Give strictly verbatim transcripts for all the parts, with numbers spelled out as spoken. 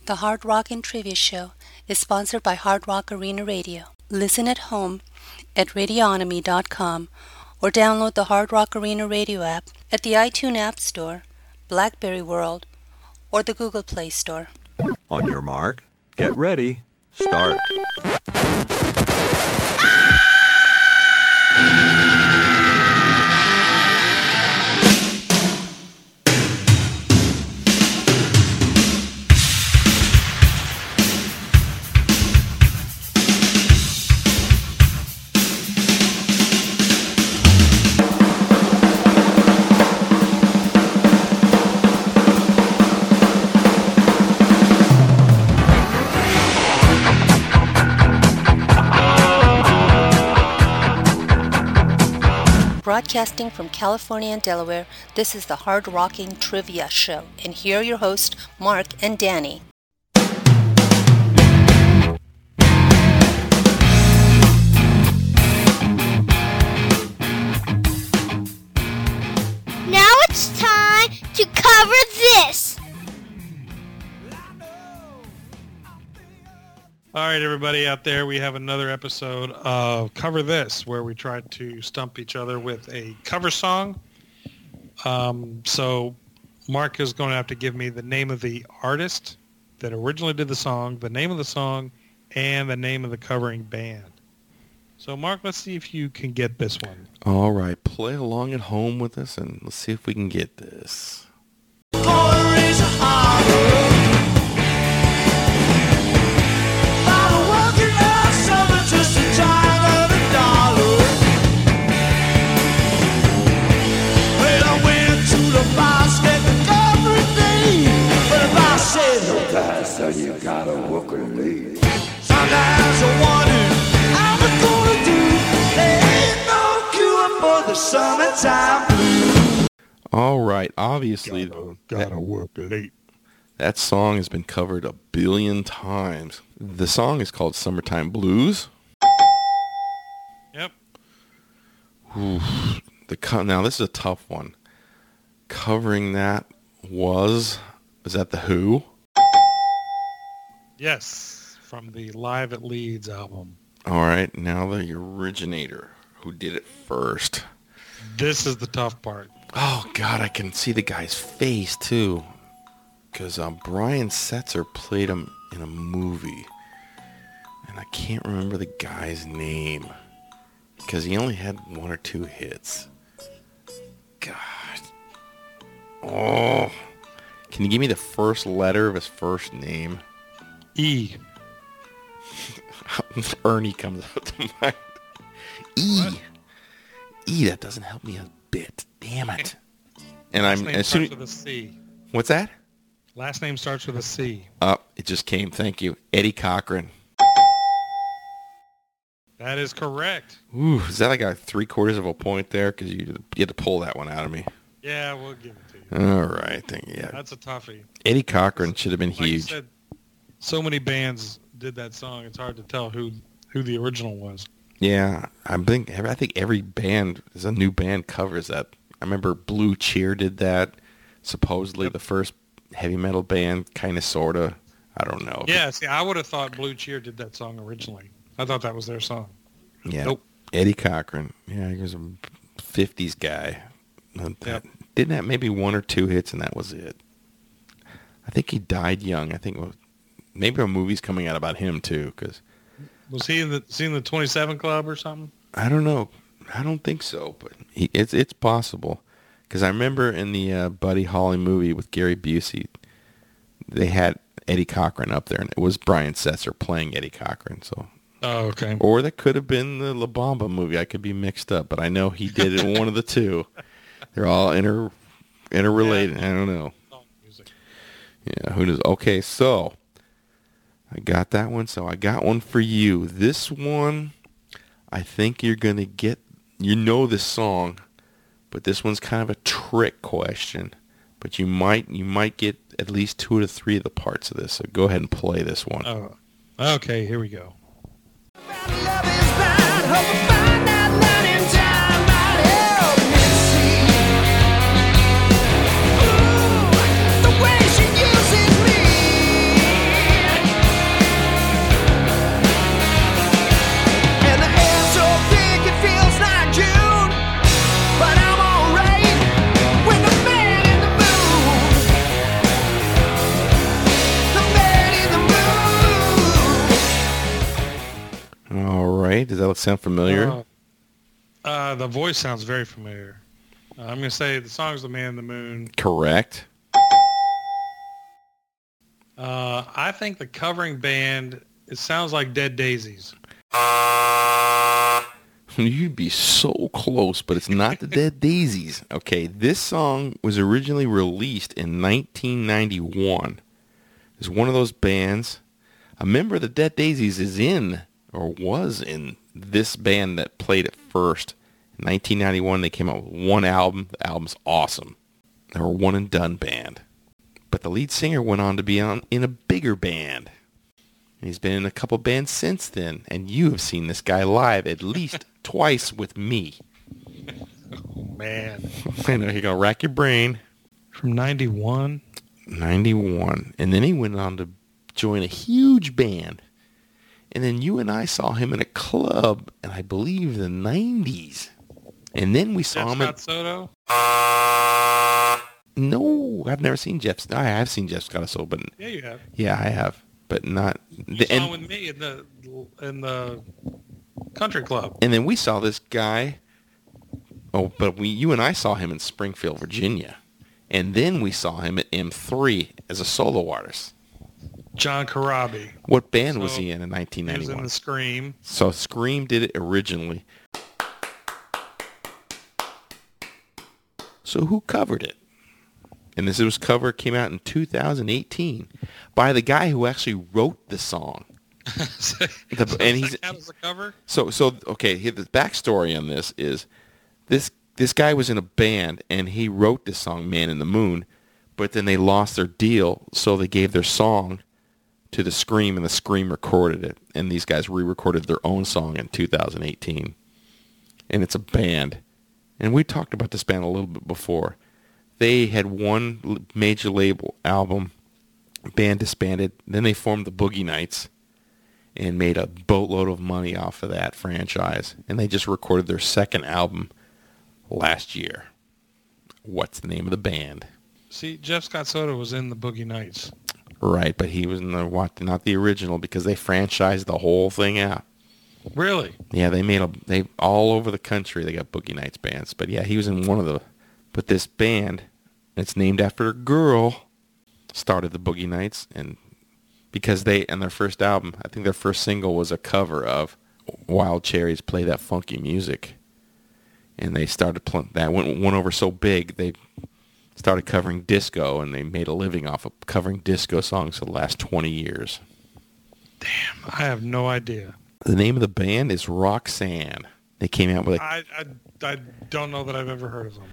The Hard Rock and Trivia Show is sponsored by Hard Rock Arena Radio. Listen at home at radionomy dot com or download the Hard Rock Arena Radio app at the iTunes App Store, BlackBerry World, or the Google Play Store. On your mark, get ready, start. Broadcasting from California and Delaware, this is the Hard Rocking Trivia Show, and here are your hosts, Mark and Danny. Now it's time to cover this. All right, everybody out there, we have another episode of Cover This, where we try to stump each other with a cover song. Um, so Mark is going to have to give me the name of the artist that originally did the song, the name of the song, and the name of the covering band. So, Mark, let's see if you can get this one. All right, play along at home with us, and let's see if we can get this. So you gotta work a late. Sometimes I wonder how I'm gonna do. There ain't no cure for the summertime blues. All right, obviously, Gotta, gotta that, work late. that song has been covered a billion times. The song is called Summertime Blues. Yep. Ooh, the co- now, this is a tough one. Covering that was, was that The Who? Yes, from the Live at Leeds album. All right, now the originator, who did it first. This is the tough part. Oh, God, I can see the guy's face, too. Because um, Brian Setzer played him in a movie. And I can't remember the guy's name. Because he only had one or two hits. God. Oh. Can you give me the first letter of his first name? E. Ernie comes out to mind. E. What? E, that doesn't help me a bit. Damn it. And Last I'm name as soon starts with a C. What's that? Last name starts with a C. Oh, it just came. Thank you. Eddie Cochran. That is correct. Ooh, is that like a three quarters of a point there? Because you, you had to pull that one out of me. Yeah, we'll give it to you. All right. Thank you. Yeah. That's a toughie. Eddie Cochran should have been Like you huge. said, so many bands did that song. It's hard to tell who who the original was. Yeah, I think I think every band, there's a new band covers that. I remember Blue Cheer did that. Supposedly Yep. the first heavy metal band, kind of, sort of. I don't know. Yeah, see, I would have thought Blue Cheer did that song originally. I thought that was their song. Yeah. Nope. Eddie Cochran. Yeah, he was a fifties guy. Yep. Didn't have maybe one or two hits, and that was it. I think he died young. I think maybe a movie's coming out about him, too, because... Was he in the, was he in the twenty-seven Club or something? I don't know. I don't think so, but he, it's it's possible. Because I remember in the uh, Buddy Holly movie with Gary Busey, they had Eddie Cochran up there, and it was Brian Setzer playing Eddie Cochran. So, Oh, okay. or that could have been the La Bamba movie. I could be mixed up, but I know he did it in one of the two. They're all inter interrelated. Yeah. I don't know. Song music. Yeah, who knows? Okay, so I got that one. So I got one for you. This one, I think you're going to get, you know this song, but this one's kind of a trick question. But you might you might get at least two to three of the parts of this. So go ahead and play this one. Oh, okay, here we go. The way she uses me. Does that sound familiar? Uh, uh, the voice sounds very familiar. Uh, I'm going to say the song's The Man in the Moon. Correct. Uh, I think the covering band, it sounds like Dead Daisies. You'd be so close, but it's not the Dead Daisies. Okay, this song was originally released in nineteen ninety-one. It's one of those bands. A member of the Dead Daisies is in, or was in, this band that played it first. In nineteen ninety-one, they came out with one album. The album's awesome. They were a one-and-done band. But the lead singer went on to be on in a bigger band. And he's been in a couple bands since then. And you have seen this guy live at least twice with me. Oh, man. I know, you're going to rack your brain. From ninety-one? ninety-one. And then he went on to join a huge band. And then you and I saw him in a club, and I believe the nineties. And then we saw Jeff him at... Scott Soto? No, I've never seen Jeff. I have seen Jeff Scott Soto, but Yeah, you have. yeah, I have, but not. You The, saw him and, with me in the in the country club. and then we saw this guy. Oh, but we, you and I saw him in Springfield, Virginia, and then we saw him at M three as a solo artist. John Corabi. What band was So, he in in nineteen He was in ninety-one? the Scream. So Scream did it originally. So who covered it? And this was cover came out in two thousand eighteen by the guy who actually wrote the song. The, and he's How does the cover? so so okay. Here, the backstory on this is this this guy was in a band and he wrote this song "Man in the Moon," but then they lost their deal, so they gave their song to the Scream, and the Scream recorded it, and these guys re-recorded their own song in two thousand eighteen, and it's a band. And we talked about this band a little bit before. They had one major label album, band disbanded, then they formed the Boogie Nights and made a boatload of money off of that franchise. And they just recorded their second album last year. What's the name of the band? See, Jeff Scott Soto was in the Boogie Nights. Right, but he was in the, what, not the original, because they franchised the whole thing out. Really? Yeah, they made a, they all over the country they got Boogie Nights bands. But yeah, he was in one of the, but this band, it's named after a girl, started the Boogie Nights, and because they, and their first album, I think their first single was a cover of Wild Cherries' Play That Funky Music. And they started, pl- that went, went over so big, they started covering disco, and they made a living off of covering disco songs for the last twenty years. Damn, I have no idea. The name of the band is Roxanne. They came out with a... I, I, I don't know that I've ever heard of them.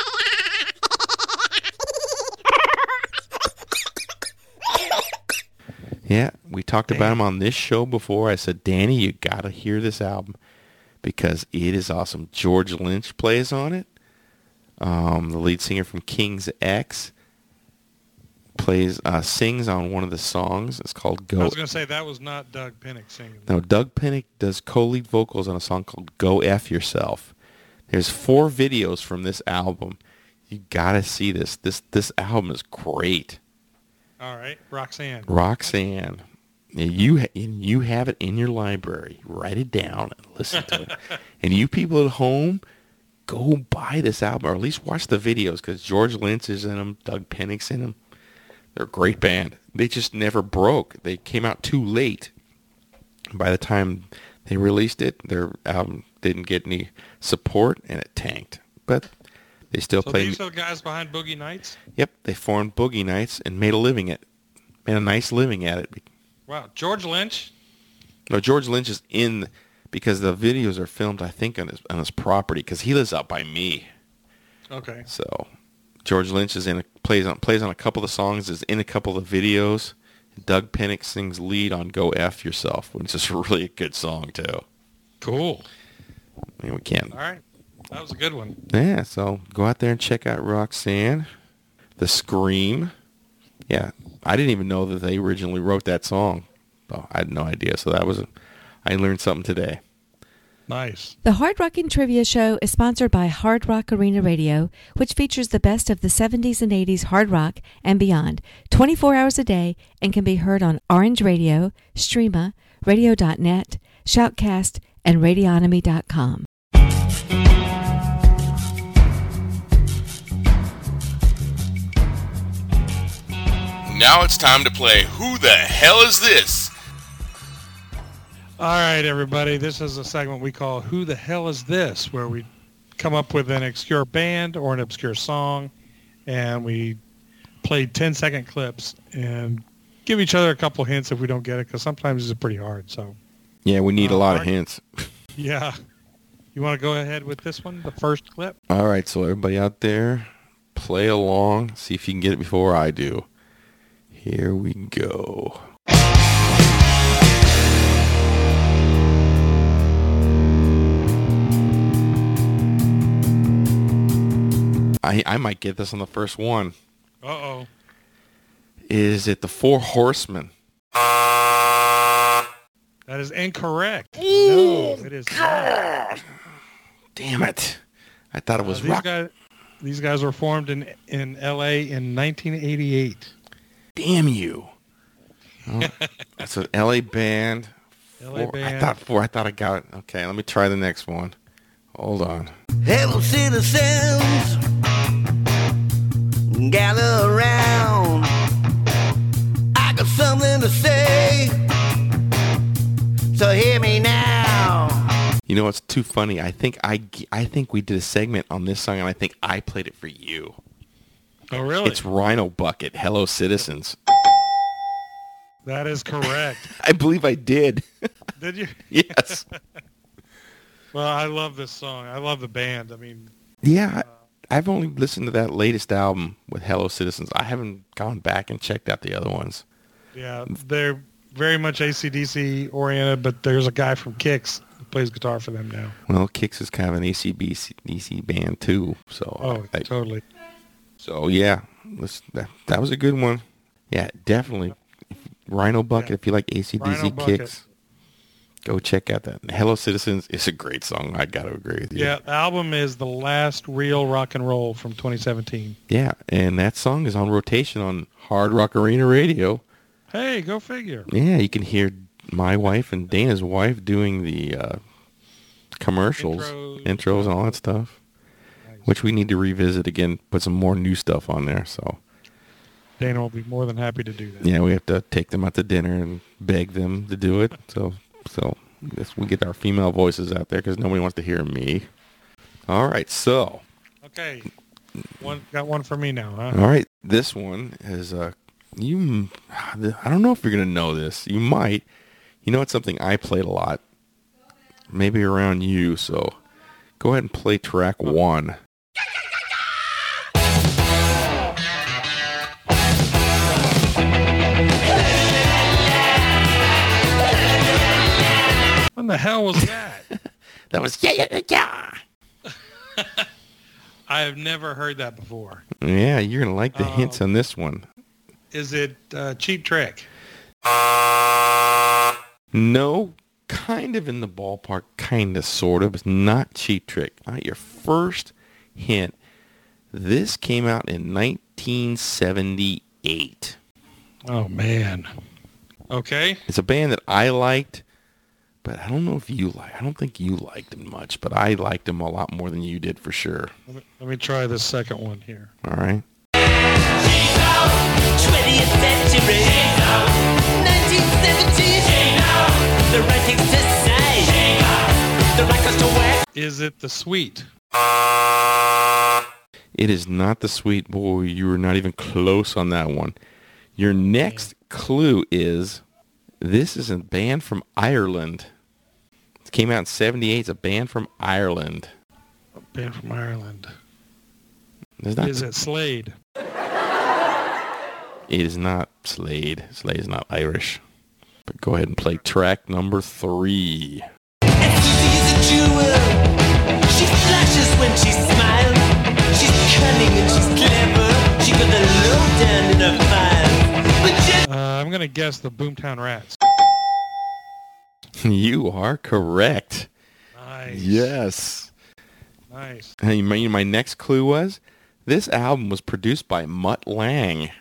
Yeah, we talked about him on this show before. I said, Danny, you got to hear this album because it is awesome. George Lynch plays on it. Um, the lead singer from King's X plays, uh, sings on one of the songs. It's called Go. I was going to say that was not Doug Pinnick singing. No, Doug Pinnick does co-lead vocals on a song called Go F Yourself. There's four videos from this album. You got to see this. This this album is great. All right, Roxanne. Roxanne. You you have it in your library. Write it down and listen to it. And you people at home, go buy this album, or at least watch the videos, because George Lynch is in them, Doug Pinnick's in them. They're a great band. They just never broke. They came out too late. By the time they released it, their album didn't get any support, and it tanked. But they still So play. these are the guys behind Boogie Nights? Yep, they formed Boogie Nights and made a living at, made a nice living at it. Wow, George Lynch? No, George Lynch is in, because the videos are filmed, I think, on his on his property, because he lives out by me. Okay. So George Lynch is in a, plays on plays on a couple of songs, is in a couple of videos. Doug Pinnick sings lead on Go F Yourself, which is really a good song too. Cool. I mean, we can't. All right. That was a good one. Yeah, so go out there and check out Roxanne. The Scream. Yeah, I didn't even know that they originally wrote that song. Oh, I had no idea. So that was, a, I learned something today. Nice. The Hard Rockin' Trivia Show is sponsored by Hard Rock Arena Radio, which features the best of the seventies and eighties hard rock and beyond, twenty-four hours a day, and can be heard on Orange Radio, Streama, radio dot net, Shoutcast, and radionomy dot com. Now it's time to play Who the Hell Is This? All right, everybody. This is a segment we call Who the Hell Is This? Where we come up with an obscure band or an obscure song, and we play ten-second clips and give each other a couple hints if we don't get it, because sometimes it's pretty hard. So, Yeah, we need uh, a lot Mark, of hints. Yeah. You want to go ahead with this one, the first clip? All right, so everybody out there, play along. See if you can get it before I do. Here we go. I I might get this on the first one. Uh-oh. Is it the Four Horsemen? That is incorrect. No, it is not. Damn it. I thought it was Uh, these rock. guys, these guys were formed in in L A in nineteen eighty-eight. Damn you. Oh, that's an L A band. L A Four, band. I thought four. I thought I got it. Okay, let me try the next one. Hold on. Hello, citizens. Gather around. I got something to say. So hear me now. You know what's too funny? I think I, I think we did a segment on this song, and I think I played it for you. Oh, really? It's Rhino Bucket, Hello Citizens. That is correct. I believe I did. Did you? Yes. Well, I love this song. I love the band. I mean, Yeah, I, I've only listened to that latest album with Hello Citizens. I haven't gone back and checked out the other ones. yeah, they're very much A C D C oriented, but there's a guy from Kix who plays guitar for them now. Well, Kix is kind of an A C D C band too, so Oh, I, totally. so yeah, let's, that that was a good one. Yeah, definitely. Rhino Bucket, Yeah. if you like A C D C Rhino Bucket. Kicks, go check out that. Hello Citizens is a great song. I got to agree with you. Yeah, the album is The Last Real Rock and Roll from twenty seventeen. Yeah, and that song is on rotation on Hard Rock Arena Radio. Hey, go figure. Yeah, you can hear my wife and Dana's wife doing the uh, commercials, Intros. intros, and all that stuff, Nice. which we need to revisit again, put some more new stuff on there. So, Dana will be more than happy to do that. yeah, we have to take them out to dinner and beg them to do it. So, so this, we get our female voices out there because nobody wants to hear me. All right, so, Okay. One got one for me now, huh? all right, this one is uh, you. I don't know if you're gonna know this. You might. You know, it's something I played a lot. Maybe around you. So, go ahead and play track one. What the hell was that? That was yeah yeah yeah. I have never heard that before. Yeah, you're gonna like the Um, hints on this one. Is it uh, Cheap Trick? No, kind of in the ballpark, kind of, sort of. It's not Cheap Trick. All right, your first hint. This came out in nineteen seventy-eight. Oh, man. Okay. It's a band that I liked, but I don't know if you like. I don't think you liked them much, but I liked them a lot more than you did for sure. Let me, let me try this second one here. All right. twentieth century. nineteen seventies. The right things to say. The right goes to wear. Is it The Sweet? It is not The Sweet. Boy, you were not even close on that one. Your next clue is this is a band from Ireland. It came out in seventy-eight. It's a band from Ireland. A band from Ireland. It's not, Is it Slade? it is not Slade. Slade is not Irish. But go ahead and play track number three. As easy as a jewel. She flashes when she smiles. She's cunning and she's clever. She got the lowdown in her files. But just Uh, I'm going to guess the Boomtown Rats. You are correct. Nice. Yes. Nice. Hey, my, my next clue was this album was produced by Mutt Lange.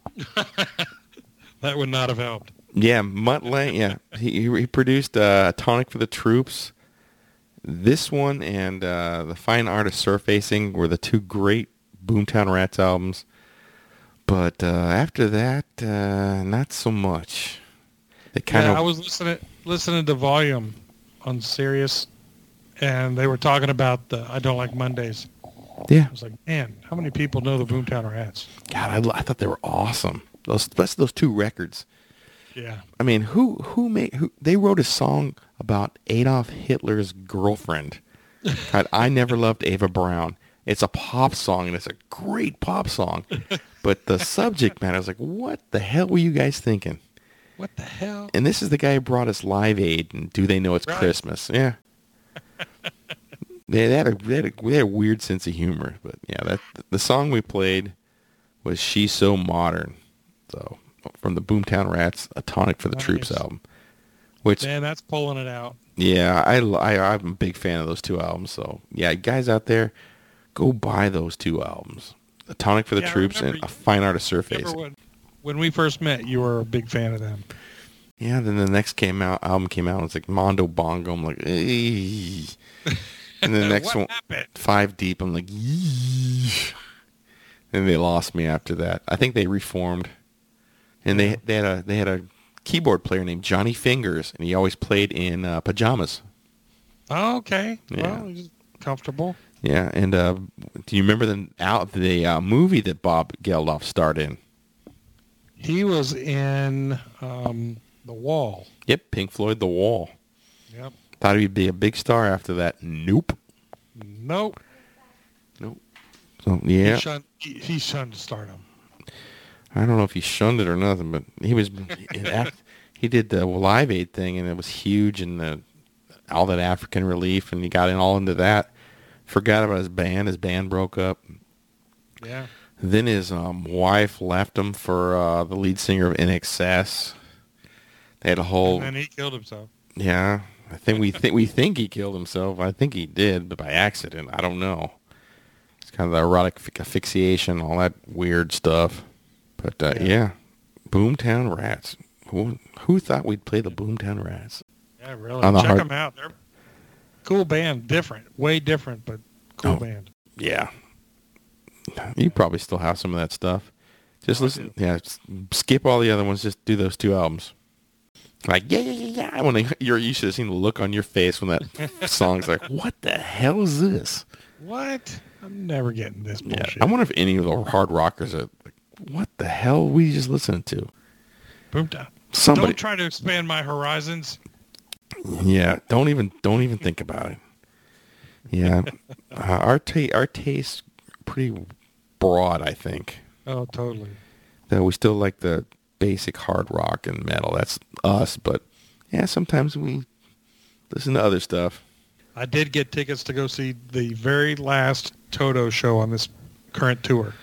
That would not have helped. Yeah, Mutt Lange. Yeah, he he produced uh, "Tonic for the Troops," This one and uh, The Fine Art of Surfacing were the two great Boomtown Rats albums. But uh, after that, uh, not so much. They kind yeah, of. I was listening listening to Volume on Sirius, and they were talking about the I Don't Like Mondays. Yeah. I was like, man, how many people know the Boomtown Rats? God, I, I thought they were awesome. Those, especially those two records. Yeah. I mean, who who made who? They wrote a song about Adolf Hitler's girlfriend. God, I never loved Ava Brown. It's a pop song, and it's a great pop song. But the subject matter, I was like, what the hell were you guys thinking? What the hell? And this is the guy who brought us Live Aid and Do They Know It's Right. Christmas? Yeah. they, they, had a, they, had a, they had a weird sense of humor. But yeah, that the song we played was She's So Modern. So from the Boomtown Rats, A Tonic for the Nice. Troops album. Which, Man, that's pulling it out. yeah, I, I, I'm a big fan of those two albums. So yeah, guys out there, go buy those two albums. A Tonic for the Yeah, I Troops and remember A you- Fine Art of Remember Surfacing. when, when we first met, you were a big fan of them. Yeah, then the next came out album came out. And it's like Mondo Bongo. I'm like, "Eey." And the next What one, happened? Five Deep. I'm like, "Yee." And they lost me after that. I think they reformed, and they they had a they had a keyboard player named Johnny Fingers, and he always played in uh, pajamas. Oh, okay. Yeah. Well, he's comfortable. Yeah, and uh, do you remember the out the uh, movie that Bob Geldof starred in? He was in um, The Wall. Yep, Pink Floyd, The Wall. Yep. Thought he'd be a big star after that. Nope. Nope. Nope. So yeah, He shunned, he, he shunned stardom. I don't know if he shunned it or nothing, but he was he, act, he did the Live Aid thing, and it was huge, and the, all that African relief, and he got in all into that. Forgot about his band. His band broke up. Yeah. Then his um, wife left him for uh, the lead singer of I N X S. They had a whole And then he killed himself. yeah. I think we think we think he killed himself. I think he did, but by accident. I don't know. It's kind of the erotic asphyxiation, all that weird stuff. But uh, yeah. Yeah. Boomtown Rats. Who who thought we'd play the Boomtown Rats? Yeah, really. On the Check hard- them out. They're cool band. Different. Way different, but cool Oh. band. Yeah. You probably still have some of that stuff. Just Oh, I listen. Yeah, just skip all the other ones. Just do those two albums. Like, yeah, yeah, yeah, yeah. When they, you're, you should have seen the look on your face when that song's like, what the hell is this? What? I'm never getting this Yeah, bullshit. I wonder if any of the hard rockers are like, what the hell were we just listening to? Boomtown. Somebody, Don't try to expand my horizons. yeah, don't even don't even think about it. Yeah, uh, our ta- our taste pretty broad, I think. Oh, totally. Though we still like the basic hard rock and metal. That's us, but yeah, sometimes we listen to other stuff. I did get tickets to go see the very last Toto show on this current tour.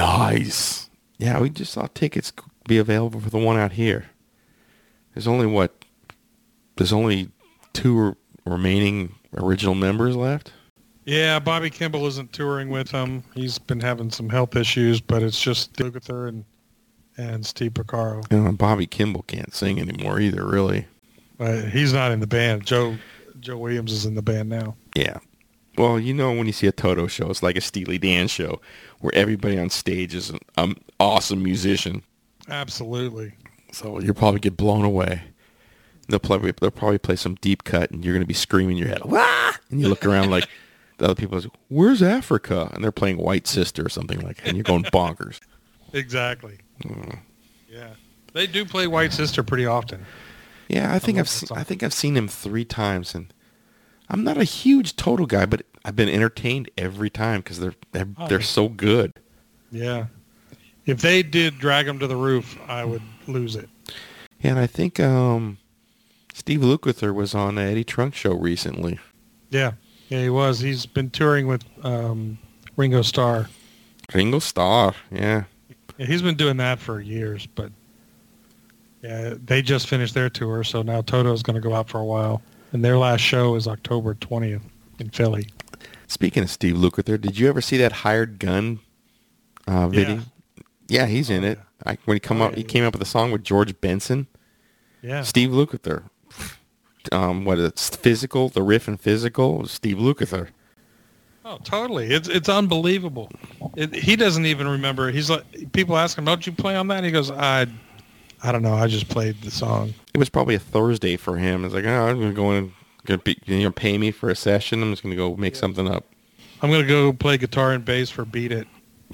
Nice. Yeah, we just saw tickets be available for the one out here. There's only what? There's only two remaining original members left. Yeah, Bobby Kimball isn't touring with them. He's been having some health issues, but it's just Lukather and and Steve Porcaro. You know, Bobby Kimball can't sing anymore either, really. But he's not in the band. Joe Joe Williams is in the band now. Yeah. Well, you know, when you see a Toto show, it's like a Steely Dan show where everybody on stage is an um, awesome musician. Absolutely. So you'll probably get blown away. They'll probably they'll probably play some deep cut, and you're going to be screaming your head, "Wah!" And you look around like the other people are like, "Where's Africa?" And they're playing White Sister or something like that, and you're going bonkers. Exactly. Mm. Yeah. They do play White Sister pretty often. Yeah, I think love I've that seen, song. I think I've seen him three times, and I'm not a huge Toto guy, but I've been entertained every time because they're they're, Oh, they're yeah. so good. Yeah. If they did Drag 'em to the Roof, I would lose it. Yeah, and I think um, Steve Lukather was on the Eddie Trunk show recently. Yeah. Yeah, he was. He's been touring with um, Ringo Starr. Ringo Starr, yeah. Yeah, he's been doing that for years, but yeah, they just finished their tour, so now Toto's going to go out for a while. And their last show is October twentieth in Philly. Speaking of Steve Lukather, did you ever see that Hired Gun uh, video? Yeah. Yeah, he's in Oh, it. I, when he come Oh, up, yeah, he yeah. came up with a song with George Benson. Yeah. Steve Lukather, um, what it's Physical, the riff in Physical, Steve Lukather. Oh, totally. It's it's unbelievable. It, he doesn't even remember. He's like, people ask him, "Don't you play on that?" And he goes, "I, I don't know. I just played the song." It was probably a Thursday for him. It's like, oh, I'm gonna go in, gonna be, you're gonna pay me for a session. I'm just gonna go make yeah. something up. I'm gonna go play guitar and bass for Beat It.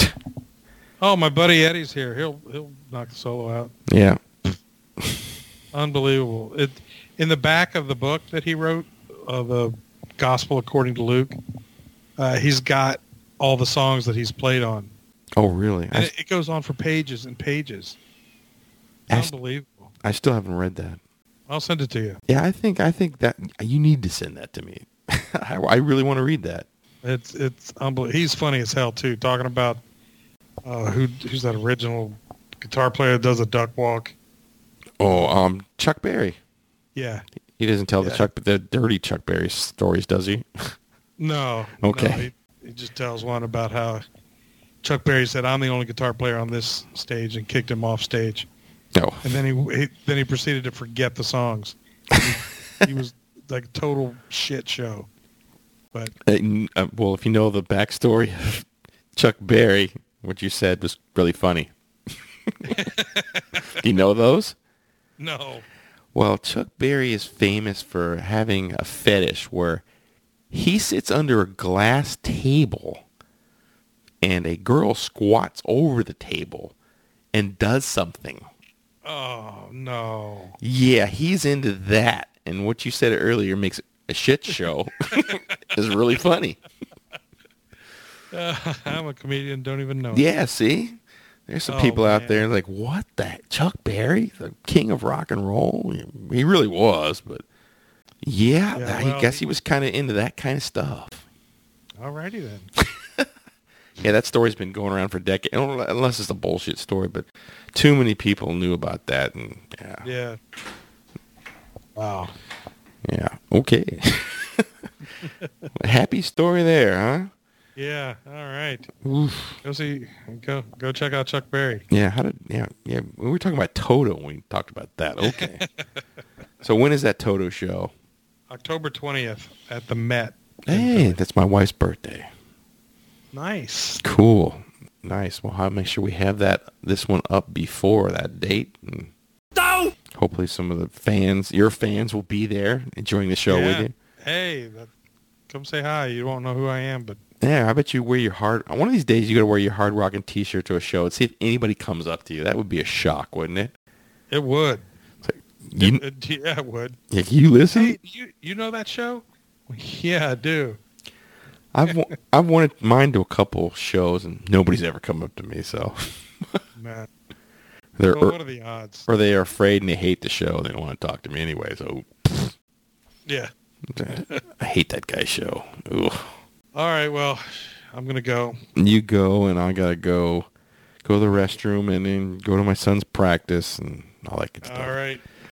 Oh, my buddy Eddie's here. He'll he'll knock the solo out. Yeah. Unbelievable. It in the back of the book that he wrote, uh, the Gospel According to Luke. Uh, he's got all the songs that he's played on. Oh, really? And I, it, it goes on for pages and pages. I Unbelievable. I still haven't read that. I'll send it to you. Yeah, I think I think that you need to send that to me. I, I really want to read that. It's it's unbelievable. He's funny as hell too. Talking about uh, who who's that original guitar player that does a duck walk? Oh, um, Chuck Berry. Yeah. He doesn't tell yeah. the Chuck, the dirty Chuck Berry stories, does he? No. Okay. No, he, he just tells one about how Chuck Berry said, "I'm the only guitar player on this stage," and kicked him off stage. No. And then he, he then he proceeded to forget the songs. He, he was like a total shit show. But uh, uh, well, if you know the backstory of Chuck Berry, what you said was really funny. Do you know those? No. Well, Chuck Berry is famous for having a fetish where he sits under a glass table and a girl squats over the table and does something. Oh, no. Yeah, he's into that. And what you said earlier makes a shit show is really funny. Uh, I'm a comedian, don't even know. Yeah, see? There's some Oh, people out man. there like, what the? Chuck Berry, the king of rock and roll? He really was, but yeah, Yeah, I well, guess he- he was kind of into that kind of stuff. Alrighty then. Yeah, that story's been going around for decades, unless it's a bullshit story, but too many people knew about that, and yeah. Yeah. Wow. Yeah, okay. A happy story there, huh? Yeah. All right. Oof. Go see. Go go check out Chuck Berry. Yeah, how did, yeah, yeah, we were talking about Toto when we talked about that, okay. So when is that Toto show? October twentieth at the Met. Hey, that's my wife's birthday. Nice. Cool. Nice. Well, I'll make sure we have that this one up before that date. And No! hopefully some of the fans, your fans, will be there enjoying the show Yeah. with you. Hey, that, come say hi. You won't know who I am, but Yeah, I bet you wear your hard. One of these days, you got to wear your Hard Rockin' T-shirt to a show and see if anybody comes up to you. That would be a shock, wouldn't it? it would. It's like, you, It- it- yeah, it would. yeah, you listen. Hey, you you know that show? Yeah, I do. I've wa- I've wanted mine to a couple shows and nobody's ever come up to me. So Man. they're Well, what are the odds? or they are afraid and they hate the show. They don't want to talk to me anyway. So Yeah. I hate that guy's show. Ugh. All right. Well, I'm gonna go. You go and I gotta go, go to the restroom and then go to my son's practice and all that good stuff. All right.